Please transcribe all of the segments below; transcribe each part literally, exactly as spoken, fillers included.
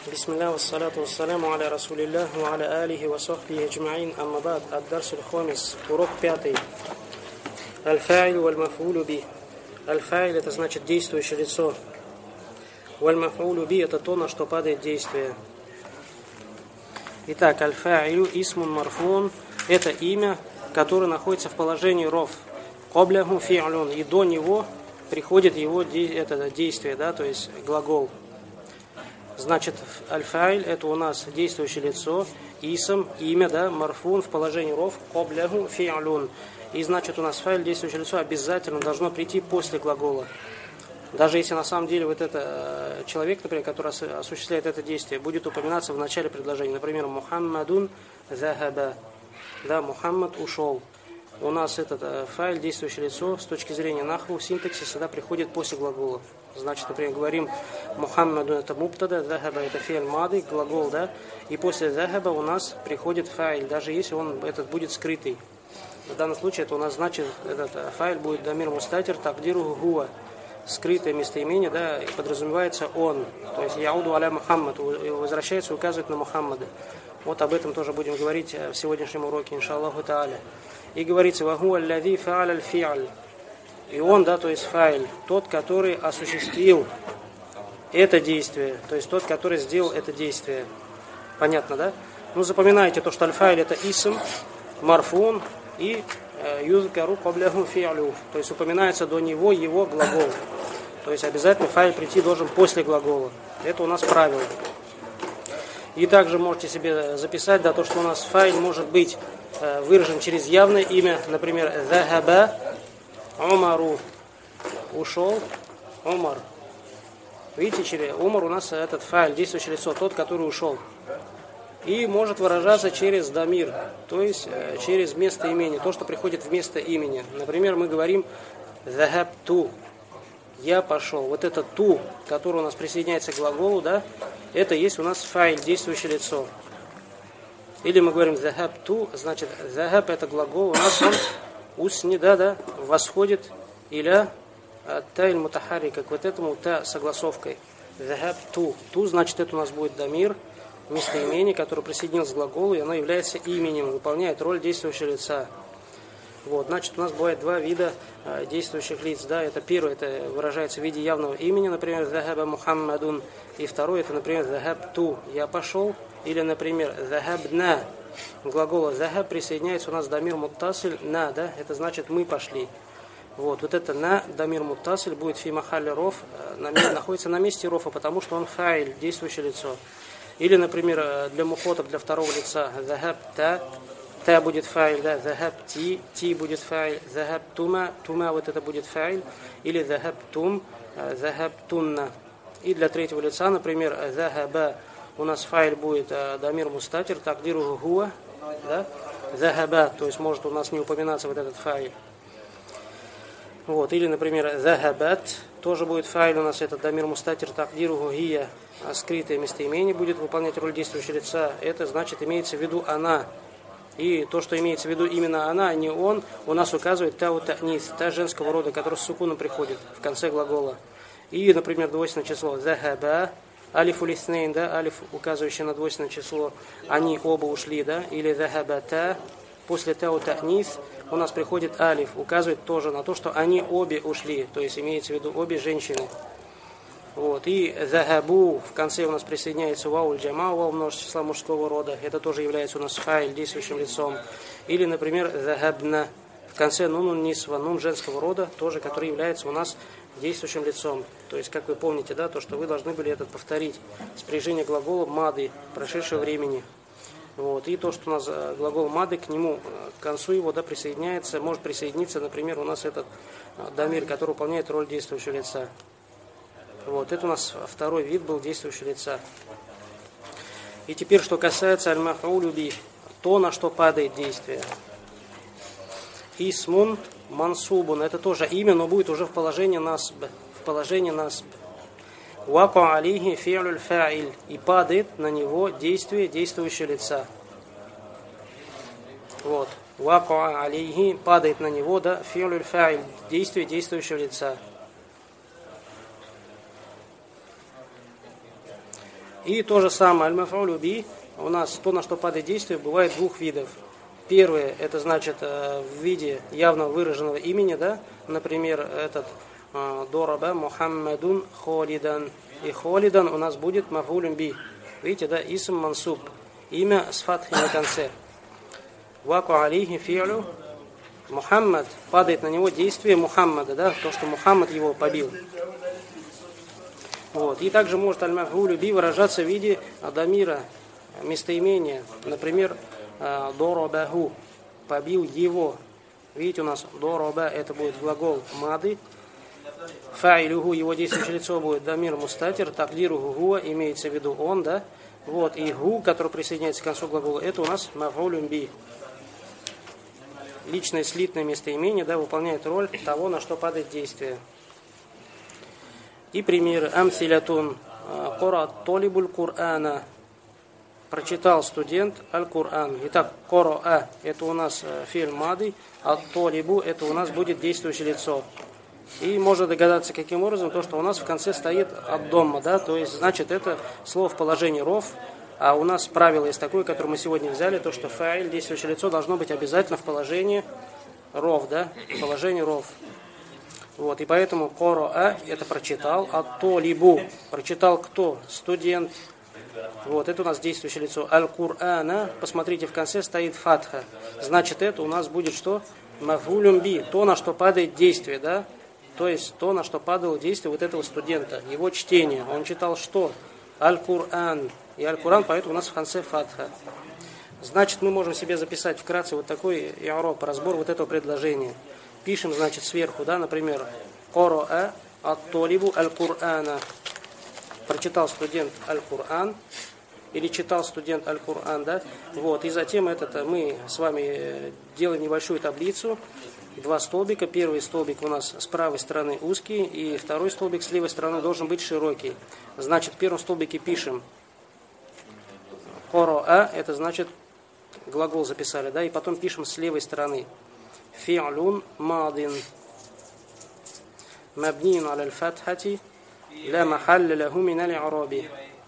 Бисмилля, вассаляту вассаляму аля расулиллях, ва аля алихи ва сахбихи аджмаин, амма бад, ад-дарс аль-хамис, урок пятый. Аль-фа'иль валь-маф'улю би. Аль-фа'иль — это значит действующее лицо. Валь-маф'улю би — это то, на что падает действие. Итак, аль-фа'илю исмун марфун — это имя, которое находится в положении роф. Кобляху фи'люн, и до него приходит его это действие, да, то есть глагол. Значит, аль-фа'иль — это у нас действующее лицо, исм, имя, да, марфун в положении роф, кобляху фи'люн. И значит, у нас фа'иль, действующее лицо, обязательно должно прийти после глагола. Даже если на самом деле вот это человек, например, который осуществляет это действие, будет упоминаться в начале предложения. Например, Мухаммадун захаба. Да, Мухаммад ушел. У нас этот фа'иль, действующее лицо, с точки зрения нахву, синтаксиса, да, приходит после глагола. Значит, например, говорим Мухаммаду — это мубтада, захаба — это фи'ль мады, глагол, да, и после захаба у нас приходит фа'иль, даже если он этот будет скрытый. В данном случае это у нас значит, этот фа'иль будет дамир мустатир такдиру гуа, скрытое местоимение, да, и подразумевается он, то есть яуду аля Мухаммад, возвращается, указывает на Мухаммада. Вот об этом тоже будем говорить в сегодняшнем уроке, иншаллаху та'аля. И говорится ваху аллади фа'аль аль-фи'аль. И он, да, то есть фа'иль, тот, который осуществил это действие, то есть тот, который сделал это действие. Понятно, да? Ну, запоминайте то, что аль-фа'иль — это исм, марфун и юзкару кобляху фи'лю, то есть упоминается до него его глагол. То есть обязательно фа'иль прийти должен после глагола. Это у нас правило. И также можете себе записать, да, то, что у нас фа'иль может быть выражен через явное имя, например, захаба Умару, ушел Умар. Видите, через Умар у нас этот фа'иль, действующее лицо, тот, который ушел. И может выражаться через дамир, то есть через местоимение, то, что приходит вместо имени. Например, мы говорим захабту, я пошел. Вот это ту, который у нас присоединяется к глаголу, да, это есть у нас фа'иль, действующее лицо. Или мы говорим захабту, значит захаб — это глагол, у нас он усни, да, да, восходит иля тайль мутахари, как вот этому та согласовкой. Захаб ту. Ту, значит, это у нас будет дамир, местоимение, которое присоединилось к глаголу, и оно является именем, выполняет роль действующего лица. Вот, значит, у нас бывает два вида а, действующих лиц. Да, это первое, это выражается в виде явного имени, например, захаба Мухаммадун. И второе, это, например, захаб ту, я пошел. Или, например, захабна. Глагола захаб присоединяется у нас дамир муттасиль на, да, это значит мы пошли. Вот, вот это на дамир муттасиль будет фи махалли роф, находится на месте рофа, потому что он фа'иль, действующее лицо. Или, например, для мухотаб, для второго лица, захаб та, та будет фа'иль, да, захаб ти, ти будет фа'иль, захаб тума, тума вот это будет фа'иль, или захаб тум, захаб тунна. И для третьего лица, например, захаба, у нас фа'иль будет дамир мустатир, такдиру гуа, да, захаба, то есть может у нас не упоминаться вот этот фа'иль. Вот, или, например, захабат, тоже будет фа'иль у нас, этот дамир мустатир, такдиру гугия, а скрытое местоимение будет выполнять роль действующего лица. Это значит, имеется в виду она. И то, что имеется в виду именно она, а не он, у нас указывает та утанис, та женского рода, которая с сукуном приходит в конце глагола. И, например, двойственное число захаба, алиф улиснейн, да, алиф, указывающий на двойственное число, они оба ушли, да, или захабата, после та утанис у нас приходит алиф, указывает тоже на то, что они обе ушли, то есть имеется в виду обе женщины. Вот, и захабу, в конце у нас присоединяется вауль джама, вау множество числа мужского рода, это тоже является у нас фа'иль, действующим лицом. Или, например, захабна, в конце нунун нисва, нун женского рода, тоже, который является у нас действующим лицом. То есть, как вы помните, да, то, что вы должны были этот повторить, спряжение глагола мады, прошедшего времени. Вот, и то, что у нас глагол мады, к нему, к концу его, да, присоединяется, может присоединиться, например, у нас этот дамир, который выполняет роль действующего лица. Вот, это у нас второй вид был действующего лица. И теперь, что касается аль-маф'улю би, то, на что падает действие. Исмун мансубун, это тоже имя, но будет уже в положении насб, в положении насб. Вака алейхи фи'люль фа'иль, и падает на него действие действующего лица. Вот, вака алейхи, падает на него, да, фи'люль фа'иль, действие действующего лица. И то же самое, аль-маф'улю би, у нас то, на что падает действие, бывает двух видов. Первое, это значит в виде явно выраженного имени, да, например, этот дораба Мухаммадун холидан. И холидан у нас будет маф'улюн би. Видите, да, исм мансуб, имя с фатхой на конце. Ваку алейхи фи'лю Мухаммад, падает на него действие Мухаммада, да, то, что Мухаммад его побил. Вот. И также может аль-маф'улю би выражаться в виде дамира, местоимения. Например, доробаху, побил его. Видите, у нас дороба, это будет глагол мады. Фа'илюху, его действующее лицо будет дамир мустатир, такдируху гуа, имеется в виду он, да. Вот, и гу, который присоединяется к концу глагола, это у нас маф'улюн би. Личное слитное местоимение, да, выполняет роль того, на что падает действие. И примеры. Амсилятун кора толибуль Кур'ана. Прочитал студент аль-Кур'ан. Итак, кора это у нас фи'ль мады, а толибу это у нас будет действующее лицо. И можно догадаться, каким образом, то, что у нас в конце стоит ад-домма, да, то есть, значит, это слово в положении ров, а у нас правило есть такое, которое мы сегодня взяли, то, что фа'иль, действующее лицо, должно быть обязательно в положении ров, да, в положении ров. Вот, и поэтому кора это прочитал, а толибу прочитал кто? Студент. Вот, это у нас действующее лицо. Аль-Кур'ана, посмотрите, в конце стоит фатха. Значит, это у нас будет что? Маф'улюн би, то, на что падает действие, да? То есть, то, на что падало действие вот этого студента, его чтение. Он читал что? Аль-Кур'ан. И Аль-Кур'ан, поэтому у нас в конце фатха. Значит, мы можем себе записать вкратце вот такой и'раб, разбор вот этого предложения. Пишем, значит, сверху, да, например, кора ат-толибу аль-Кур'ана. Прочитал студент аль-Кур'ан, или читал студент аль-Кур'ан, да, вот, и затем этот, мы с вами делаем небольшую таблицу, два столбика, первый столбик у нас с правой стороны узкий, и второй столбик с левой стороны должен быть широкий. Значит, в первом столбике пишем кора, это значит глагол записали, да, и потом пишем с левой стороны фи'лун мадин мабниюн аля аль-фатхати ла махалля лаху мин аль-и'раби.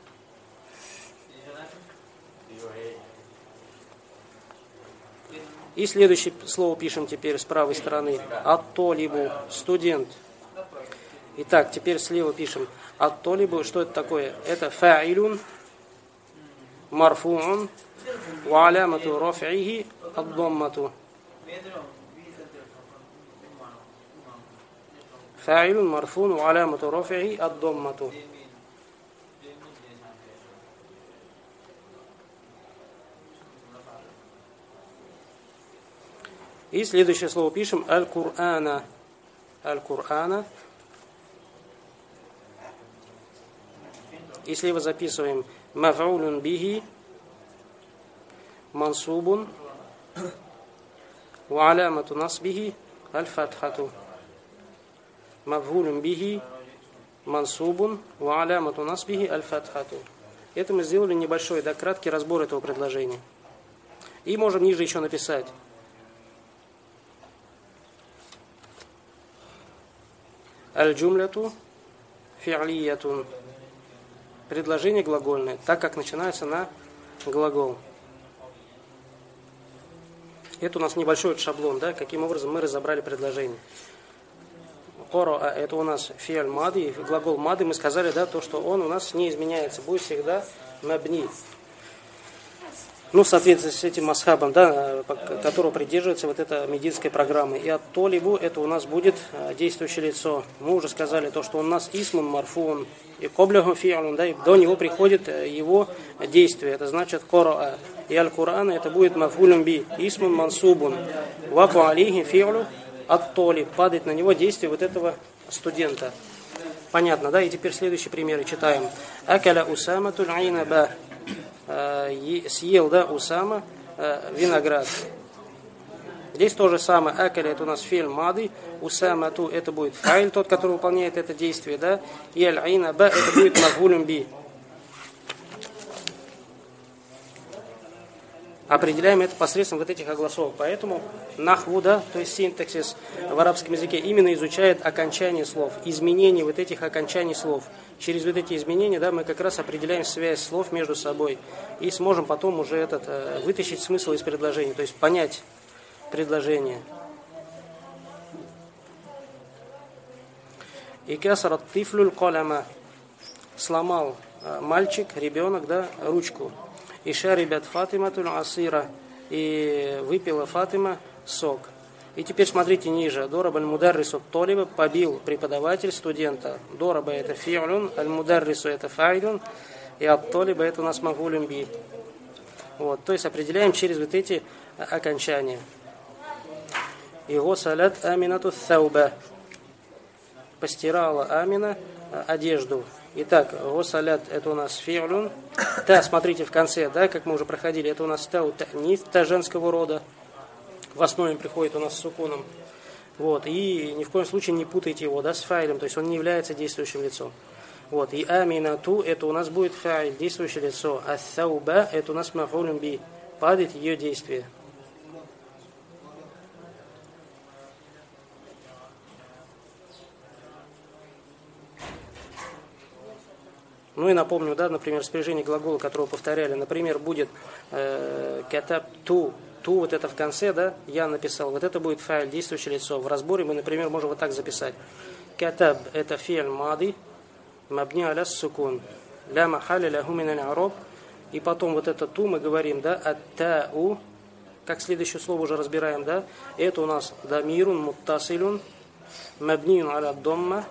И следующее слово пишем теперь с правой стороны. Ат-толибу, студент. Итак, теперь слева пишем ат-толибу. Что это такое? Это фа'илун марфу'ун ва алямату раф'ихи ад-даммату. Фа'илун марфу'ун ва алямату раф'ихи ад-даммату. И следующее слово пишем аль-Кур'ана. Аль-Кур'ана. И слева записываем маф'улун бихи мансубун ва алямату насбихи аль-фатхату. Маф'улун бихи мансубун ва алямату насбихи аль-фатхату. Это мы сделали небольшой, да, краткий разбор этого предложения. И можем ниже еще написать. Аль-джумляту фи'лиятун. Предложение глагольное, так как начинается на глагол. Это у нас небольшой шаблон, да, каким образом мы разобрали предложение. Кора, это у нас фи'ль мади, глагол мады, мы сказали, да, то, что он у нас не изменяется, будет всегда мабни. Ну, в соответствии с этим масхабом, да, которого придерживается вот эта медицинская программа. И ат-толибу это у нас будет действующее лицо. Мы уже сказали то, что у нас исмун марфун и коблягу фи'лун, да, и до него приходит его действие. Это значит кора. И аль-Кур'ан это будет маф'улун би, исмун мансубун. Ваку алейхи фи'лу ат-толиб. Падает на него действие вот этого студента. Понятно, да? И теперь следующие примеры читаем. Акаля усаматуль айнаба. Съел, да, Усама виноград. Здесь то же самое. Акаля это у нас фи'ль мады, усамату это будет фа'иль, тот, который выполняет это действие, да, и аль-айнаба это будет маф'улун би. определяем это посредством вот этих огласовок. Поэтому нахву, да, то есть синтаксис в арабском языке именно изучает окончание слов, изменения вот этих окончаний слов. Через вот эти изменения, да, мы как раз определяем связь слов между собой и сможем потом уже этот, э, вытащить смысл из предложения, то есть понять предложение. И касрат тифлюль каляма, сломал э, мальчик, ребенок, да, ручку. И шарибят Фатиматуль асира, и выпила Фатима сок. И теперь смотрите ниже. Дораба аль-мударрису толиба, побил преподаватель студента. Дораба это фи'люн, аль-мударрису это фа'илюн, и ат-толиба это у нас мафулюн би. Вот, то есть определяем через вот эти окончания. И госалят аминату thауба, постирала Амина одежду. Итак, госалят это у нас фи'люн. Та, смотрите в конце, да, как мы уже проходили, это у нас тау та'нис, та женского рода. В основе приходит у нас с сукуном. Вот, и ни в коем случае не путайте его, да, с фаилем, то есть он не является действующим лицом. Вот, и аминату это у нас будет фаиль, действующее лицо, а thауба это у нас мафулюн би, падает ее действие. Ну и напомню, да, например, спряжение глагола, которого повторяли, например, будет э, катаб ту, ту, вот это в конце, да, я написал, вот это будет фаиль, действующее лицо. В разборе мы, например, можем вот так записать. Катаб это фи'ль мади, мабни аля сукун, ля махаля ляху мин аль-араб. И потом вот это ту мы говорим, да, ат-тау, как следующее слово уже разбираем, да, это у нас дамирун муттасилюн, мабниюн аля домма.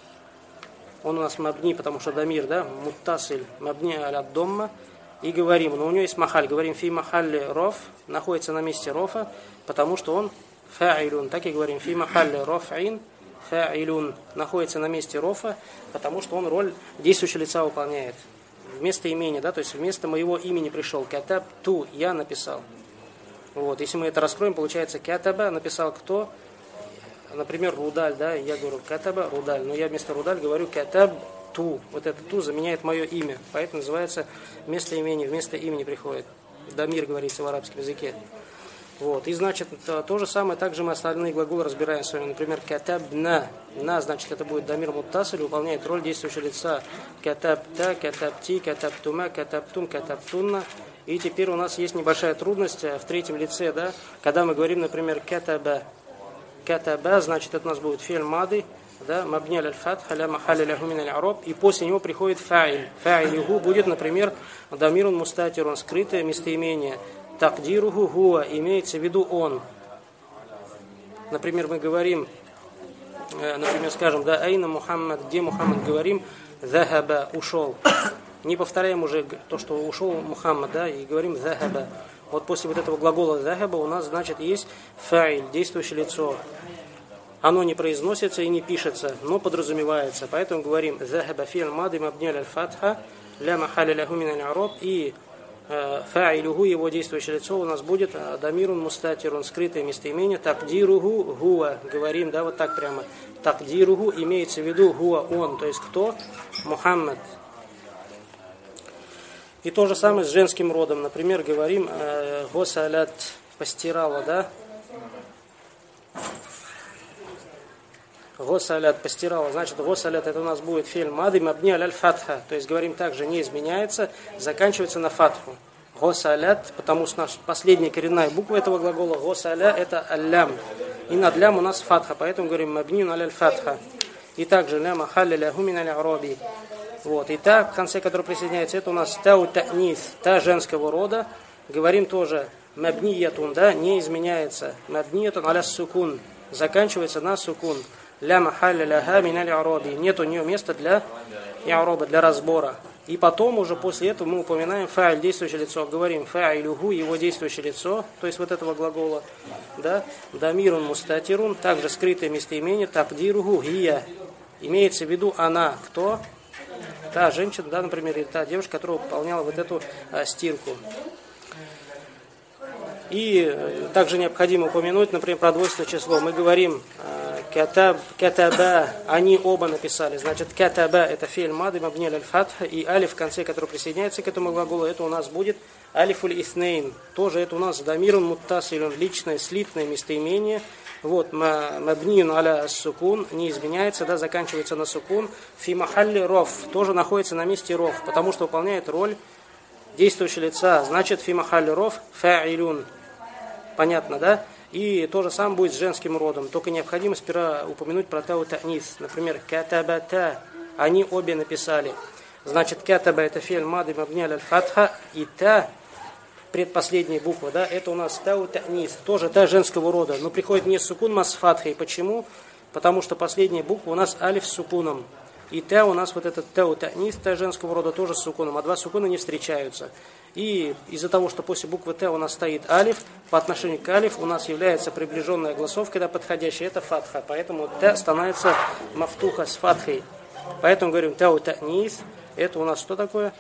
Он у нас мабни, потому что дамир, да, муттасиль, мабни аля домма. И говорим, но у него есть махаль, говорим фи махалли роф, находится на месте рофа, потому что он фа'илюн. Так и говорим, фи махалли роф'ин фа'илюн, находится на месте рофа, потому что он роль действующего лица выполняет. Вместо имени, да, то есть вместо моего имени пришел катаб ту, я написал. Вот, если мы это раскроем, получается катаба написал кто? Например, Рудаль, да, я говорю катаба, Рудаль, но я вместо Рудаль говорю катаб ту. Вот это ту заменяет мое имя, поэтому называется вместо имени, вместо имени приходит. Дамир говорится в арабском языке. Вот, и значит, то, то же самое, также мы остальные глаголы разбираем с вами. Например, катабна, на, значит, это будет дамир муттасиль, выполняет роль действующего лица. Катабта, катабти, катабтума, катабтум, катабтунна. И теперь у нас есть небольшая трудность в третьем лице, да, когда мы говорим, например, катаба. Катаба, значит, это у нас будет фи'ль мади, да, мабни аль-фатха, ля махалля ляху мин аль-араб, и после него приходит фа'иль. Фа'илюху будет, например, дамирун мустатирун, скрытое местоимение. Такдируху гуа, имеется в виду он. Например, мы говорим, например, скажем, да, айна Мухаммад, где Мухаммад, говорим, захаба, ушел. Не повторяем уже то, что ушел Мухаммад, да, и говорим захаба. Вот после вот этого глагола захаба у нас, значит, есть фаиль, действующее лицо. Оно не произносится и не пишется, но подразумевается. Поэтому говорим захаба фи'ль мади мабни аль-фатха, ля махалля ляху мин аль-араб, и фа'илюху, его действующее лицо у нас будет дамирун мустатирун, скрытое местоимение, такдируху гуа, говорим, да, вот так прямо. Такдируху имеется в виду гуа, он, то есть кто? Мухаммад. И то же самое с женским родом. Например, говорим э, госалят, постирала, да? Госалят, постирала. Значит, госалят это у нас будет фи'ль мади мабни аль-фатха. То есть говорим также, не изменяется, заканчивается на фатху. Госалят, потому что наша последняя коренная буква этого глагола госаля это аль-лям. И над лям у нас фатха, поэтому говорим мабни аль-фатха. И также ля махалля ляху мин аль-араби. Вот. И та, в конце которой присоединяется, это у нас тау та'нис, та женского рода. Говорим тоже мабниятун, да, не изменяется. Мабниятун аля сукун, заканчивается на сукун. Ля махалля ляха мин аль-араби. Нет у нее места для и'раба, для разбора. И потом уже после этого мы упоминаем фа'иль, действующее лицо. Говорим фа'илюху, его действующее лицо, то есть вот этого глагола, да, дамирун мустатирун, также скрытое местоимение, такдируху гия. Имеется в виду она, кто? Та женщина, да, например, или та девушка, которая выполняла вот эту а, стирку. И а, также необходимо упомянуть, например, про двойственное число. Мы говорим Катаб, катаба, они оба написали. Значит, катаба это фейль мады мабни аль фатх, и алиф в конце, который присоединяется к этому глаголу, это у нас будет алифуль иснейн. Тоже это у нас дамирун муттасилун, личное слитное местоимение. Вот, мабниюн аля сукун, не изменяется, да, заканчивается на сукун. Фи махалли роф, тоже находится на месте роф, потому что выполняет роль действующего лица. Значит, фи махалли роф фа'илюн. Понятно, да? И то же самое будет с женским родом. Только необходимо сперва упомянуть про тау та'нис. Например, катабата. Они обе написали. Значит, катаба это фейль мады мабни аль фатха. И та, предпоследняя буква, да, это у нас тау та'нис. Тоже та женского рода. Но приходит не сукун, а с фатхой. Почему? Потому что последняя буква у нас алиф с сукуном. И та у нас вот этот тау та'нис, та женского рода, тоже с сукуном. А два сукуна не встречаются. И из-за того, что после буквы Т у нас стоит алиф, по отношению к алиф у нас является приближенная гласовка, когда подходящая, это фатха. Поэтому Т становится мафтуха с фатхой. Поэтому говорим тау та'нис, это у нас что такое?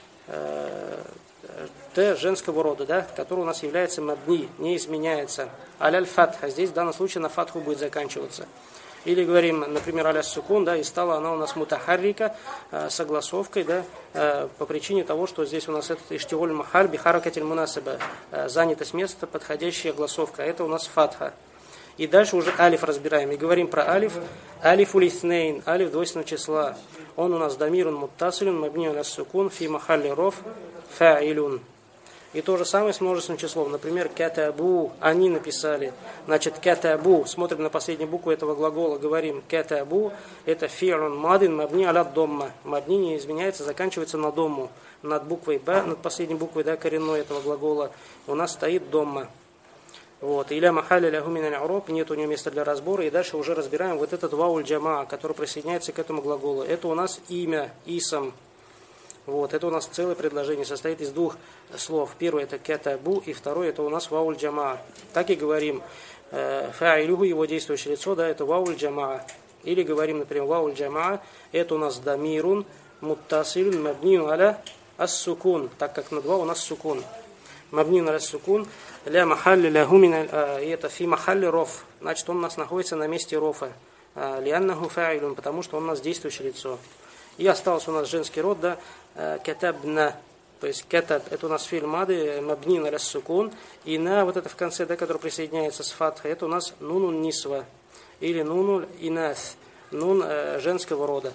Т женского рода, да, который у нас является мабни, не изменяется. Аляль фатха, здесь в данном случае на фатху будет заканчиваться. Или говорим, например, аля сукун, да, и стала она у нас мутахаррика, э, согласовкой, да, э, по причине того, что здесь у нас этот иштиоль махаль бихаракатиль мунасаба, э, занятость места, подходящая гласовка, это у нас фатха. И дальше уже алиф разбираем, и говорим про алиф, алиф улиснейн, алиф двойственного числа, он у нас дамирун муттасилюн, мабни аля сукун, фи махалли роф, фа'илюн. И то же самое с множественным числом. Например, катабу, они написали. Значит, катабу, смотрим на последнюю букву этого глагола, говорим катабу, это фи'лун мадин мабни аля домма. Мабни не изменяется, заканчивается на домму. Над буквой Б, над последней буквой, да, коренной этого глагола у нас стоит домма. Вот. Иля махаля лягу мин аль-уроб, нет у него места для разбора. И дальше уже разбираем вот этот вауль джама, который присоединяется к этому глаголу. Это у нас имя, исам. Вот, это у нас целое предложение, состоит из двух слов. Первое это катабу, и второе это у нас вауль джама. Так и говорим, фа'илюху, его действующее лицо, да, это вауль джама. Или говорим, например, вауль джама, это у нас дамирун, муттасилюн, мабниюн аля ас-сукун, так как на два у нас сукун. Мабниюн аля ас-сукун, ля махалли лягу мин, и это фи махалли роф, значит он у нас находится на месте рофа. Лианнаху фа'илюн, потому что он у нас действующее лицо. И остался у нас женский род, да, катабна, то есть катаб, это у нас фи'ль мады, мабнин аля сукун, и на вот это в конце, да, который присоединяется с фатхой, это у нас нунун нисва, или нунул инас, нун э, женского рода.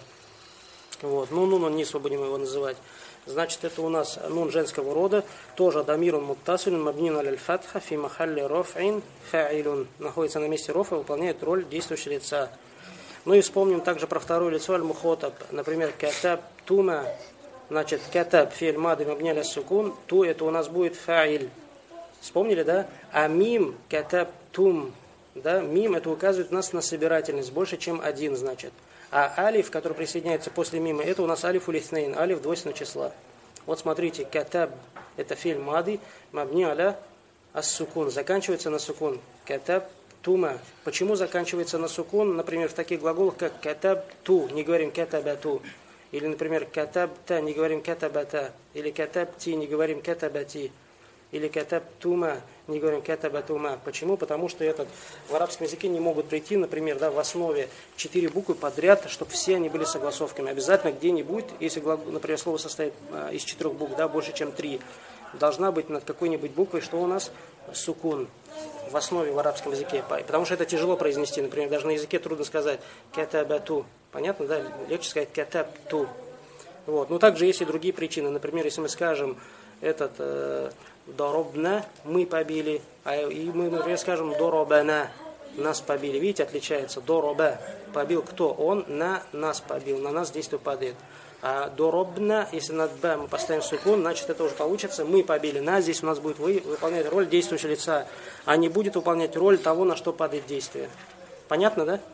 Вот, ну нунун нисва будем его называть. Значит, это у нас нун женского рода, тоже дамирун муттасилюн, мабнин аля фатха, фи махалли роф'ин фа'илюн, находится на месте рофа, выполняет роль действующего лица. Ну и вспомним также про второе лицо аль-мухотаб. Например, катаб тума, значит, катаб фи'ль мады мабни аля сукун, ту это у нас будет фа'иль. Вспомнили, да? А мим катаб тум, да, мим это указывает у нас на собирательность, больше, чем один, значит. А алиф, который присоединяется после мима, это у нас алиф улиснейн, алиф двойственного числа. Вот смотрите, катаб это фи'ль мады мабни аля ас-сукун, заканчивается на сукун. Катаб тума. Почему заканчивается на сукун, например, в таких глаголах, как катаб ту, не говорим катабату. Или, например, катабта, не говорим катабата. Или катабти, не говорим катабати. Или катабтума, не говорим катабатума. Почему? Потому что этот, в арабском языке не могут прийти, например, да, в основе четыре буквы подряд, чтобы все они были согласовками. Обязательно где-нибудь, если, например, слово состоит из четырех букв, да, больше, чем три, должна быть над какой-нибудь буквой, что у нас сукун в основе в арабском языке. Потому что это тяжело произнести. Например, даже на языке трудно сказать катабату. Понятно, да? Легче сказать катабту. Вот. Но также есть и другие причины. Например, если мы скажем этот э, доробна, мы побили, а и мы, например, скажем доробана, нас побили. Видите, отличается. Дороба, побил кто? Он на нас побил. На нас действие падает. А доробна, если над б мы поставим сукун, значит это уже получится, мы побили нас, здесь у нас будет вы, выполнять роль действующего лица, а не будет выполнять роль того, на что падает действие. Понятно, да?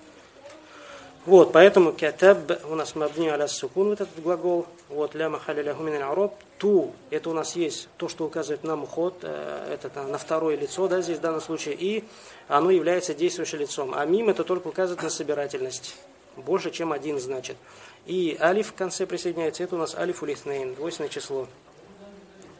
Вот, поэтому катаб у нас мабни аля сукун, вот этот глагол, вот ля махалли лягу мин аль-уроб, ту, это у нас есть то, что указывает на мухот, э, это на второе лицо, да, здесь в данном случае, и оно является действующим лицом, а мим это только указывает на собирательность, больше, чем один, значит. И алиф в конце присоединяется, это у нас алиф улиснейн, двойственное число.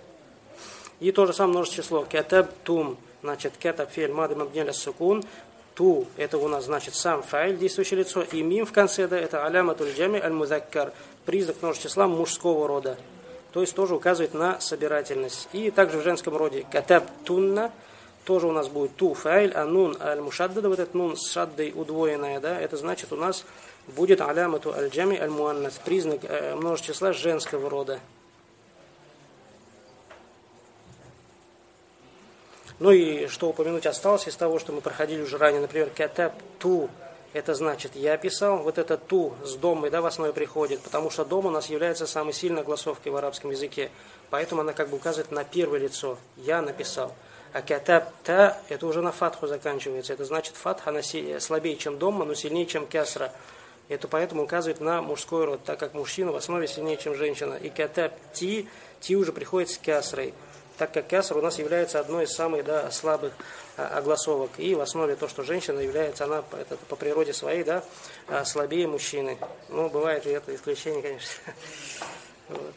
И то же самое множественное число, катаб тум, значит, катаб фи'ль мады мабни аля сукун, ту, это у нас значит сам фаиль, действующее лицо, и мим в конце, да, это аляматуль джами аль-музаккар, признак множества числа мужского рода. То есть тоже указывает на собирательность. И также в женском роде катаб тунна, тоже у нас будет ту фаиль, а нун аль-мушаддада, вот этот нун с шаддой удвоенная, да, это значит у нас будет алямату аль-джами аль-муаннас, признак э, множества числа женского рода. Ну и что упомянуть осталось из того, что мы проходили уже ранее, например, катаб ту, это значит я писал, вот это ту с домой, да, в основе приходит, потому что дом у нас является самой сильной огласовкой в арабском языке, поэтому она как бы указывает на первое лицо, я написал. А катаб та, это уже на фатху заканчивается, это значит фатха, она слабее, чем домма, но сильнее, чем кясра. Это поэтому указывает на мужской род, так как мужчина в основе сильнее, чем женщина. И катаб ти, ти уже приходит с кясрой, так как кясра у нас является одной из самых, да, слабых а, огласовок. И в основе то, что женщина является, она это, по природе своей, да, слабее мужчины. Ну, бывает и это исключение, конечно. Вот.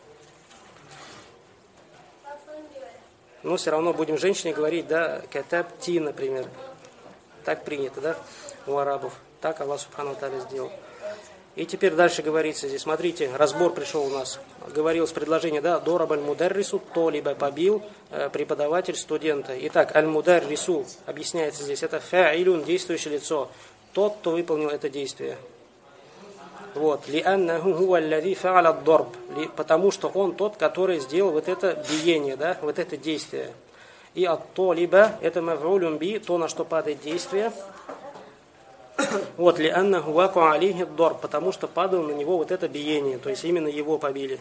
Но все равно будем женщине говорить, да, катаб ти, например. Так принято, да, у арабов. Так Аллах Субхану ва Тааля сделал. И теперь дальше говорится здесь. Смотрите, разбор пришел у нас. Говорилось предложение, да, дораб аль-мударрису, то либо побил э, преподаватель студента. Итак, аль-мударрису объясняется здесь. Это фа'илюн, действующее лицо. Тот, кто выполнил это действие. Вот. Ли'аннаху хуа аллади фа'аля ад-дарб. Потому что он тот, который сделал вот это биение, да, вот это действие. И ат-то либо, это маф'улюн би, то, на что падает действие. Вот, ли'аннаху ваку алейхи ад-дарб, потому что падало на него вот это биение, то есть именно его побили.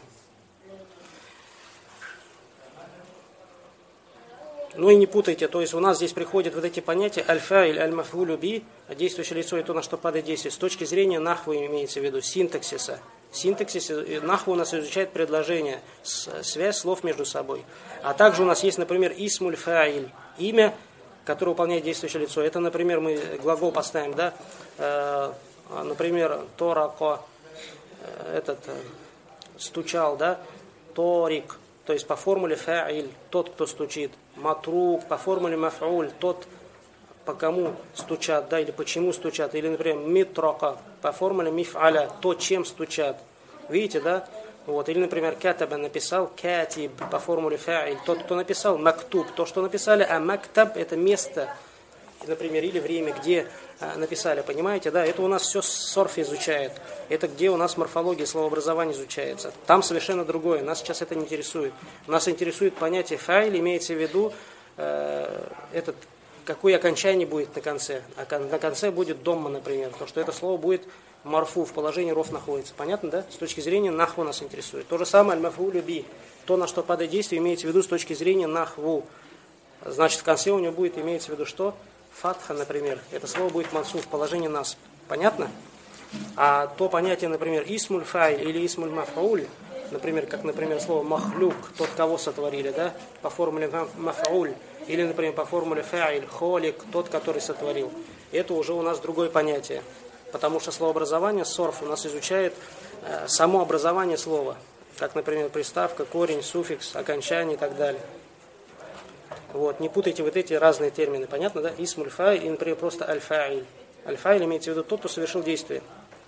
Ну и не путайте, то есть у нас здесь приходят вот эти понятия аль-фаиль, аль-маф'улю би, действующее лицо и то, на что падает действие. С точки зрения нахвы имеется в виду, синтаксиса. Синтаксис, нахву у нас изучает предложение, связь слов между собой. А также у нас есть, например, исмуль фаиль, имя, которое выполняет действующее лицо. Это, например, мы глагол поставим, да, э, например, торако, э, этот, э, стучал, да, торик, то есть по формуле фаиль, тот, кто стучит, матрук, по формуле маф'уль, тот, по кому стучат, да, или почему стучат, или, например, митрака, по формуле миф'аля, то, чем стучат. Видите, да? Вот. Или, например, катаба написал, катиб, по формуле фа'иль, тот, кто написал, мактуб, то, что написали, а мактаб, это место, например, или время, где а, написали, понимаете, да? Это у нас все сорф изучает, это где у нас морфология, словообразование изучается. Там совершенно другое, нас сейчас это не интересует. Нас интересует понятие фа'иль, имеется в виду э, этот, какое окончание будет на конце. А на конце будет домма, например, то, что это слово будет марфу, в положении ров находится. Понятно, да? С точки зрения нахву нас интересует. То же самое аль-маф'улю би. То, на что падает действие, имеется в виду с точки зрения нахву. Значит, в конце у него будет, имеется в виду что? Фатха, например. Это слово будет мансуф в положении нас. Понятно? А то понятие, например, исмуль фаиль или исмуль маф'уль, например, как, например, слово махлюк, тот, кого сотворили, да? По формуле маф'уль. Или, например, по формуле фаиль, холик, тот, который сотворил. Это уже у нас другое понятие. Потому что словообразование, сорф, у нас изучает э, само образование слова. Как, например, приставка, корень, суффикс, окончание и так далее. Вот. Не путайте вот эти разные термины. Понятно, да? Исмуль фаиль и, например, просто аль-фаиль. Аль-фаиль имеется в виду тот, кто совершил действие.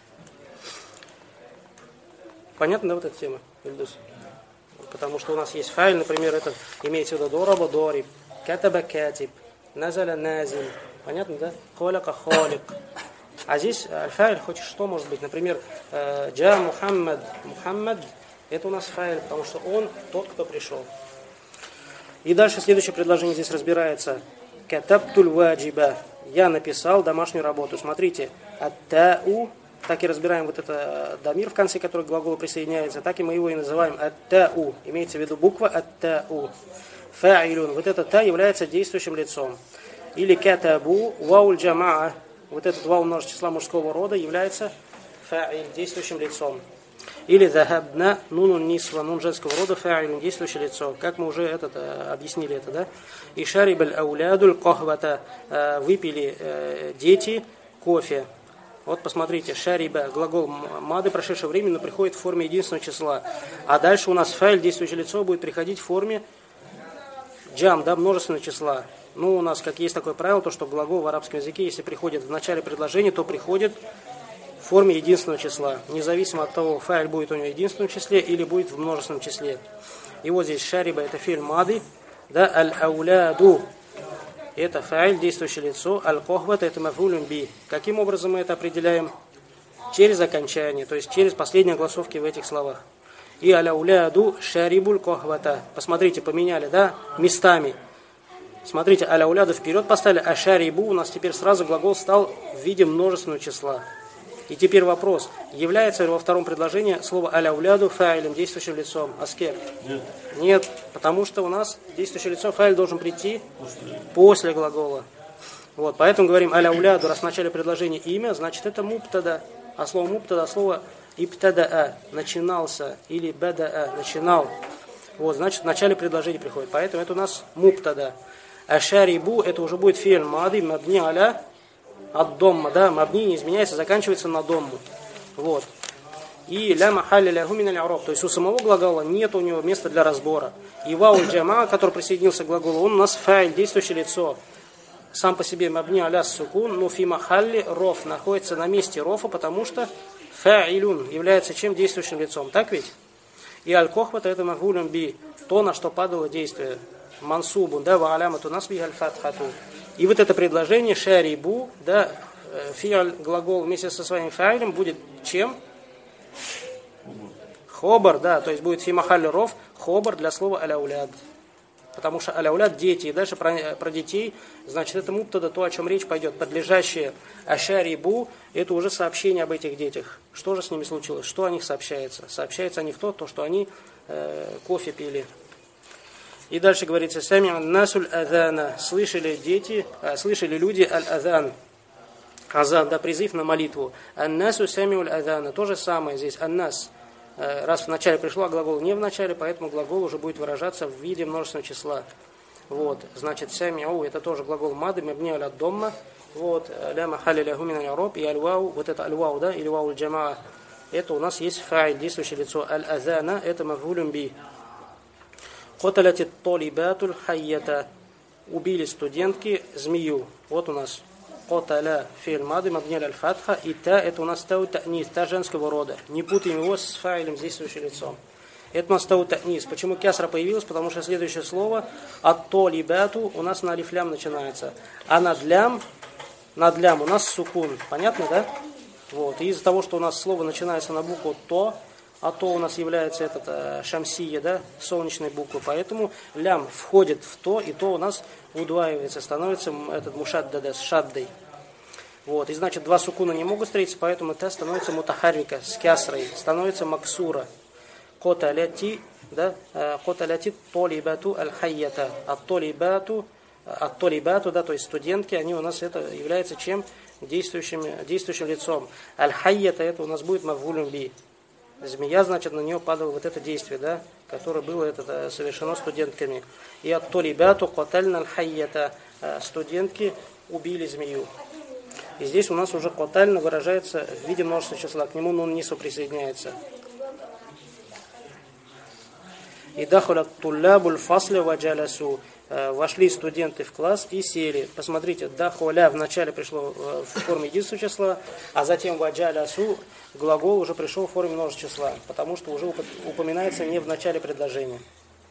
Понятно, да, вот эта тема, Ильдус? Потому что у нас есть фаиль, например, это имеется в виду дораба, дориб, катаба, катиб, назаля, назим. Понятно, да? Холяка, холик. А здесь аль-фаиль хочешь что может быть? Например, джа Мухаммад. Мухаммад это у нас фаиль, потому что он тот, кто пришел. И дальше следующее предложение здесь разбирается. Катабтуль ваджиба. Я написал домашнюю работу. Смотрите, ат-тау, так и разбираем вот это дамир в конце, который к глаголу присоединяется, так и мы его и называем ат-тау. Имеется в виду буква ат-тау. Фаилюн. Вот это та является действующим лицом. Или катабу вауль джамаа. Вот этот вау множество числа мужского рода является фа'иль, действующим лицом. Или захабна нунун нисва, нун женского рода фа'иль, действующее лицо. Как мы уже этот, э, объяснили это, да? И шарибаль аулядуль кохвата, э, выпили э, дети кофе. Вот посмотрите, шариба, глагол мады, прошедшего времени, но приходит в форме единственного числа. А дальше у нас фа'иль, действующее лицо, будет приходить в форме джам, да, множественного числа. Ну, у нас, как есть такое правило, то, что глагол в арабском языке, если приходит в начале предложения, то приходит в форме единственного числа. Независимо от того, фа'иль будет у него в единственном числе или будет в множественном числе. И вот здесь шариба это фи'ль мады, да, аль-ауляду это фа'иль, действующее лицо, аль-кохват это маф'улюн би. Каким образом мы это определяем? Через окончание, то есть через последние огласовки в этих словах. И аляуляду шарибуль кохвата. Посмотрите, поменяли, да, местами. Смотрите, аляуляду вперед поставили, а шарибу у нас теперь сразу глагол стал в виде множественного числа. И теперь вопрос, является ли во втором предложении слово аляуляду фаилем, действующим лицом? Аскер? Нет. Нет, потому что у нас действующее лицо фаиль должен прийти после, после глагола. Вот, поэтому говорим аляуляду, раз в начале предложения имя, значит это мубтада. А слово мубтада, слово ибтадаа, начинался, или бадаа, начинал. Вот, значит, в начале предложения приходит. Поэтому это у нас мубтада. А шарибу, это уже будет фи'ль мады, мабни аля ад домма, да, мабни не изменяется, заканчивается на домму. Вот. И ля махалля лягу мин аль-араб, то есть у самого глагола нет у него места для разбора. И вау джама, который присоединился к глаголу, он у нас фа'иль, действующее лицо. Сам по себе мабни аля сукун, но фи махалли роф, находится на месте рофа, потому что фа'илюн является чем? Действующим лицом. Так ведь? И аль-кохват это маф'улюн би, то, на что падало действие. Мансубун, да, ва алямату насби аль-фатхату. И вот это предложение шарибу, да, фи'аль, глагол вместе со своим фа'илем будет чем? Хобар, да, то есть будет фи махалли роф, хобар для слова аляуляд. Потому что аляуляд дети, и дальше про, про детей, значит, это мубтада, то, о чем речь пойдет, подлежащее ашарибу, это уже сообщение об этих детях. Что же с ними случилось? Что о них сообщается? Сообщается о них то, то что они э, кофе пили. И дальше говорится, сами насуль адана, слышали дети, э, слышали люди аль-адан, азан, да, призыв на молитву. Ан-насу самиуль адана, то же самое здесь, ан-нас. Раз в начале пришло, а глагол не в начале, поэтому глагол уже будет выражаться в виде множественного числа. Вот, значит, самиу, это тоже глагол мады, мабни аля домма. Вот, ля махалли лягу мин аль-араб, и аль-вау, вот это аль-вау, да, или вау аль-джамаа, это у нас есть фа'иль, действующее лицо. Аль-азана, это маф'улюн би. Коталятит толибатуль хайята, убили студентки змею. Вот у нас Коталя фи'ль мады мабни аль-фатха, и та это у нас тау та'нис, та женского рода. Не путаем его с фа'илем, действующим лицом. Это у нас тау та'нис. Почему кясра появилась? Потому что следующее слово ат-толибату у нас на алифлям начинается. А над лям, над лям у нас сукун. Понятно, да? Вот. И из-за того, что у нас слово начинается на букву то, а то у нас является этот э, шамсия, да, солнечной буквы, поэтому лям входит в то, и то у нас удваивается, становится этот мушаддада с шаддой. Вот, и значит, два сукуна не могут встретиться, поэтому та становится мутахаррика с кясрой, становится максура. Коталяти, да, коталяти толибату аль-хайята, ат-толибату, ат-толибату, да, то есть студентки, они у нас это является чем? Действующим, действующим лицом. Аль-хайята, это у нас будет маф'улюн би. Змея, значит, на нее падало вот это действие, да, которое было это, совершено студентками. И от толибату котальна аль-хайята, студентки убили змею. И здесь у нас уже котально выражается в виде множественного числа, к нему нун нису присоединяется. И дахуля туллябуль фасля ваджалясу. Вошли студенты в класс и сели. Посмотрите, дахуля в начале пришло в форме единственного числа, а затем ваджалясу глагол уже пришел в форме множественного числа, потому что уже упоминается не в начале предложения.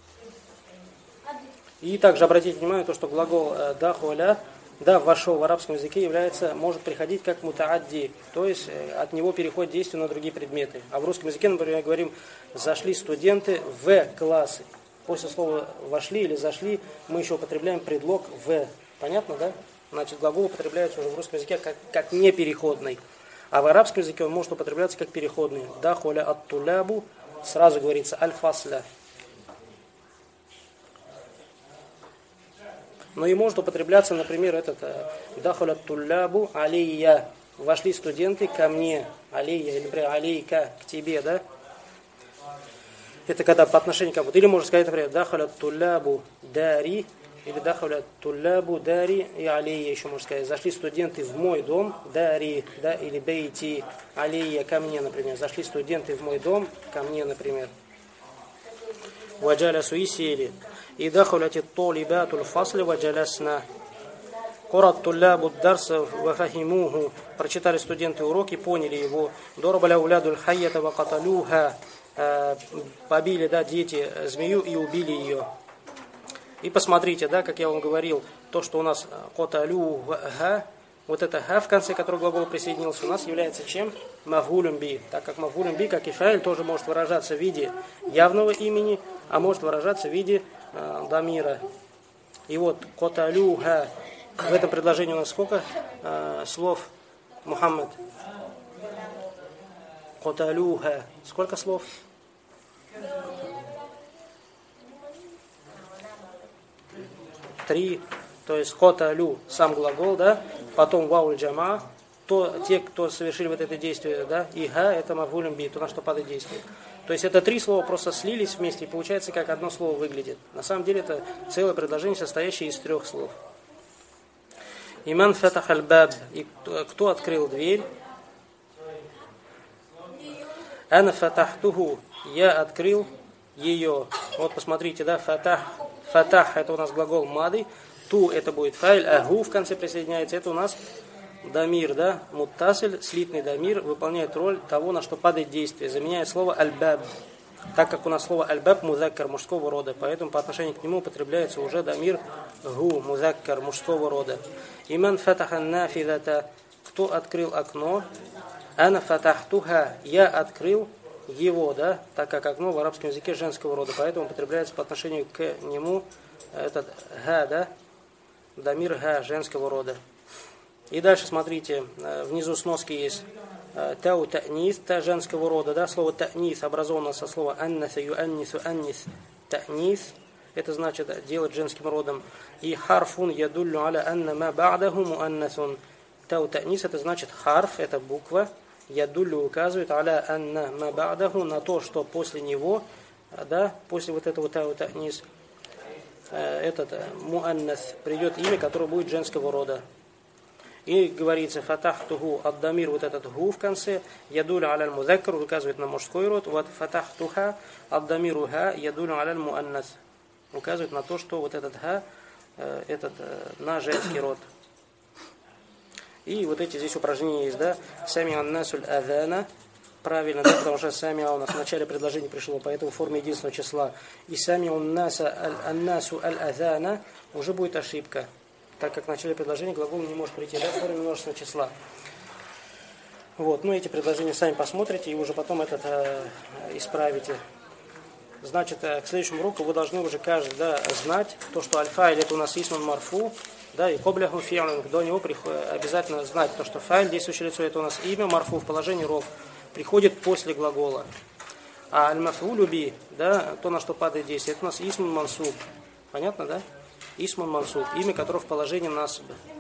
И также обратите внимание, то, что глагол дахуля, да, вошел в арабском языке, является, может приходить как мутаадди, то есть от него переходит действие на другие предметы. А в русском языке, например, говорим, зашли студенты в классы. После слова вошли или зашли мы еще употребляем предлог в. Понятно, да? Значит, глагол употребляется уже в русском языке как, как непереходный. А в арабском языке он может употребляться как переходный. Дахуля ат-тулябу, сразу говорится аль-фасля. Но и может употребляться, например, этот дахуля ат-тулябу алейя. Вошли студенты ко мне. Алейя, или, например, алейка, к тебе, да? Это когда по отношению к кому-то. Или можно сказать, например, дахаля туллябу дари, или дахаля туллябу дари и алейя, еще можно сказать. Зашли студенты в мой дом, дари, да, или бейти, алейя, ко мне, например. Зашли студенты в мой дом, ко мне, например. Ваджалясу и сели. И дахаляти толибатуль фасли ваджалясна. Корат туллябу дарса вафахимуху. Прочитали студенты уроки, поняли его. Дорабаля улядуль хайята вакаталюха. Побили, да, дети змею и убили ее. И посмотрите, да, как я вам говорил, то, что у нас каталюха, вот это ха в конце, который глагол присоединился, у нас является чем? Мафгулюм би. Так как мафгулюм би, как и фаиль, тоже может выражаться в виде явного имени, а может выражаться в виде э, дамира. И вот каталюха. В этом предложении у нас сколько э, слов, Мухаммад? Каталюха. Сколько слов? Три. То есть каталю, сам глагол, да, потом вауль джама, то те, кто совершили вот это действие, да, и га, это мафгулюм би, то, на что падает действие. То есть это три слова просто слились вместе, и получается, как одно слово выглядит. На самом деле это целое предложение, состоящее из трех слов. Иман фатах аль-баб, и кто открыл дверь? Ана фатахтуху, я открыл ее. Вот посмотрите, да, фатах, фатах, это у нас глагол мады, ту это будет файль, а гу в конце присоединяется, это у нас дамир, да, муттасиль, слитный дамир, выполняет роль того, на что падает действие, заменяет слово аль-баб, так как у нас слово аль-баб музаккар мужского рода, поэтому по отношению к нему употребляется уже дамир гу, музаккар мужского рода. Иман фатахан нафидата, кто открыл окно? Ана фатахтуха, я открыл его, да, так как окно в арабском языке женского рода, поэтому употребляется по отношению к нему этот га, да, дамир га, женского рода. И дальше смотрите, внизу сноски есть тау та'нис, та женского рода, да, слово та'нис образовано со слова аннаса юаннису аннис та'нис, это значит делать женским родом. И харфун ядуллю аля анна ма ба'даху муаннасун. Тау та'нис это значит харф, это буква, ядуллю указывает аля анна ма ба'даху, на то, что после него, да, после вот этого тау та'нис, этот муаннас, придет имя, которое будет женского рода. И говорится, фатахтуху ад-дамир, вот этот гу в конце, ядулю аля музаккар, указывает на мужской род, вот фатахтуха ад-дамиру га, ядулю аля муаннас, указывает на то, что вот этот га, этот на женский род. И вот эти здесь упражнения есть, да, сами аннасуль адана, правильно, да, потому что сами у нас в начале предложения пришло, поэтому в форме единственного числа. И сами аннасу аль-адана уже будет ошибка, так как в начале предложения глагол не может прийти, да, в форме множественного числа. Вот, ну эти предложения сами посмотрите и уже потом этот э, исправите. Значит, э, к следующему уроку вы должны уже каждый, да, знать то, что аль-фаиль это у нас исмун марфу, да, и кобляху фи'лун, до него приходит, обязательно знать то, что фаиль, действующее лицо, это у нас имя марфу в положении ров, приходит после глагола. А аль-маф'улю би, да, то, на что падает действие, это у нас исмун мансуб. Понятно, да? Исмун мансуб, имя которого в положении насб.